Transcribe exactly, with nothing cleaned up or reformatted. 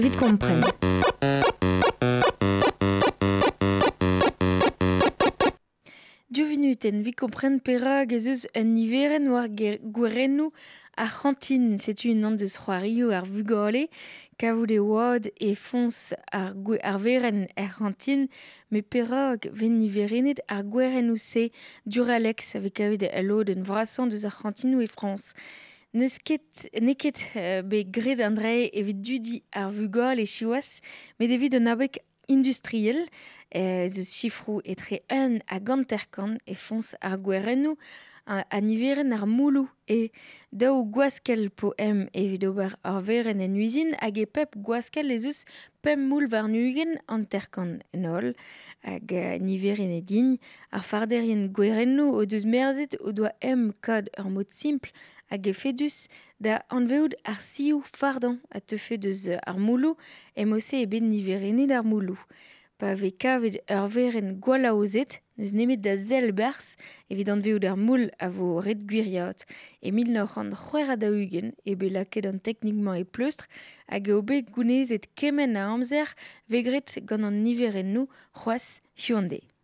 evit kompren. Duvinuten, vi kompren perak ez eus un niveren war gourennou Argentine. C'est une an deus c'hoario ar vugale, kavout e oad e fons ar, ar veren Argentine, me perak ven niverenet ar gourennou se Duralex avec kavet e lod en vrasan deus Argentine e France. Neus ket, neket uh, be gred André evit dudi ar vugale e chiwas, met evit un abek industriel, ez eus chifrou etre un a ganterkan e fons ar gourennou a, a niveren ar moulou e daou gwaskel po em evit ober ar veren en usine hag e pep gwaskel ez eus pem moul var nugen an terkan en ol hag uh, niveren e dign ar farderien gourennou o deus merzet o doa em kad ur mod simple hag e fedus da anveout ar sioù fardan a tefe deus uh, ar moulou e mose e bet niverenet ar moulou. Pa ve kavet ur veren gwalaozet, neus nemet da zel bers, evit anveout ar moul a vo ret gwiriat. E mil noc'h an c'hwer a daougen, e be laket an teknikman e pleustr, hag e obe gounezet kemen a amzer vegret gant an niverennou c'hoaz Hyundai.